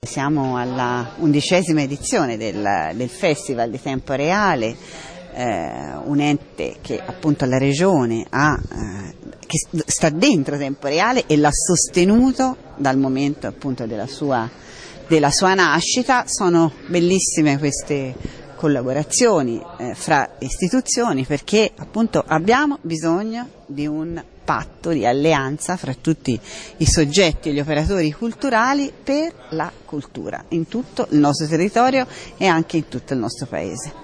Siamo alla 11ª edizione del Festival di Tempo Reale, un ente che appunto la Regione che sta dentro Tempo Reale e l'ha sostenuto dal momento appunto della sua nascita. Sono bellissime queste collaborazioni fra istituzioni, perché appunto abbiamo bisogno di un patto di alleanza fra tutti i soggetti e gli operatori culturali per la cultura in tutto il nostro territorio e anche in tutto il nostro Paese.